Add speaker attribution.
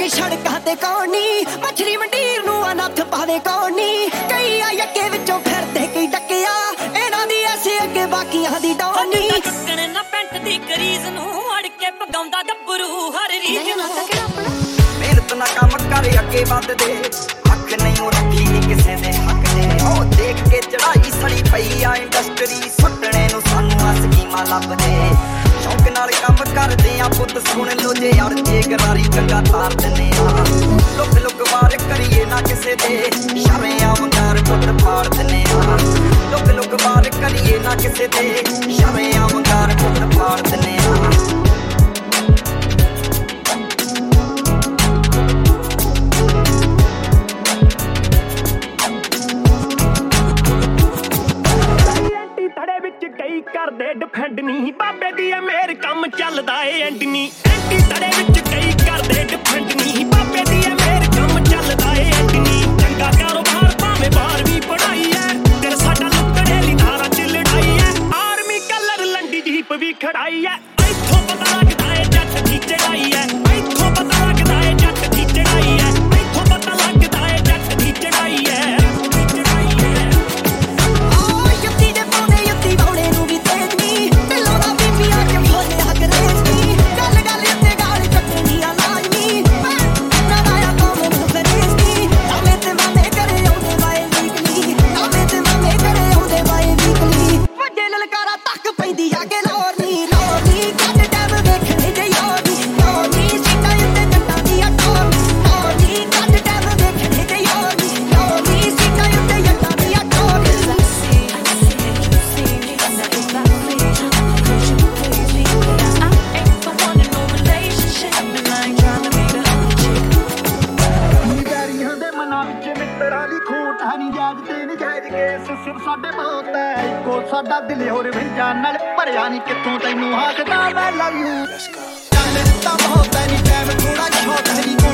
Speaker 1: के सड़कां ते कौन नी मछली मंडीर नूं अनथ पावे कौन नी कई आ अगे विचों फिरदे कई डकिया इन्हां दी ऐसे अगे बाकियां दी डौनी
Speaker 2: चुक्कण ना पैंट दी करीज नूं अड़ के पगाउंदा गब्बरू हर रीज नूं
Speaker 3: मेहनत ना काम कर अगे वधदे हक नहीं रखी किसे दे हक ने ओ देख के चढ़ाई सड़ी पई आ इंडस्ट्री सुटने नूं सानू आ स्कीमां लभदे शौक नाल काम करदे आ पुੱਤ सुन लो जे यार जे गरारी कंगा तार दने आ लुक लुक वार करिए ना किसे दे शर्मे आमदार पुੱਤ फाड़ दने आ लुक लुक वार करिए ना किसे दे शर्मे आमदार पुੱਤ फाड़ दने आ
Speaker 4: ਕਰਦੇ ਡਿਫੈਂਡ ਨਹੀਂ ਬਾਬੇ ਦੀ ਐ ਮੇਰ ਕੰਮ ਚੱਲਦਾ ਏ ਐਂਡ ਨੀ ਐਂਟੀ ਤੜੇ ਵਿੱਚ ਕਈ ਕਰਦੇ ਡਿਫੈਂਡ ਨਹੀਂ ਬਾਬੇ ਦੀ ਐ ਮੇਰ ਕੰਮ ਚੱਲਦਾ ਏ ਐਂਡ ਨੀ ਚੰਗਾ ਕਾਰੋਬਾਰ ਭਾਵੇਂ ਬਾਹਰ ਵੀ ਪੜਾਈ ਐ ਦਿਲ ਸਾਡਾ ਲੁੱਟੜੇ ਲਈ ਨਾਰਾ ਚ ਲੜਾਈ ਐ ਆਰਮੀ ਕਲਰ ਲੰਡੀ ਜੀਪ ਵੀ ਖੜਾਈ ਐ ਇੱਥੋਂ ਪਤਾ ਲੱਗਦਾ ਏ ਜੱਟ ਦੀ ਚੜਾਈ ਐ ਇੱਥੋਂ ਪਤਾ ਲੱਗਦਾ ਏ ਜੱਟ ਦੀ ਚੜਾਈ ਐ ਇੱਥੋਂ ਪਤਾ ਲੱਗਦਾ ਏ ਜੱਟ ਦੀ ਚੜਾਈ ਐ ਸਾਡੇ ਬਹੁਤ ਐ ਇੱਕੋ ਸਾਡਾ ਦਿਲ ਹੋਰ ਵਿੰਜਾਂ ਨਾਲ ਭਰਿਆ ਨੀ ਕਿੱਥੋਂ ਤੈਨੂੰ ਆਖਦਾ ਮੈਂ ਲਵ ਯੂ ਚੱਲ ਤਾਂ ਬਹੁਤ ਐ ਨੀ ਟਾਈਮ ਥੋੜਾ ਸ਼ਾਰਟ ਹੈ ਨੀ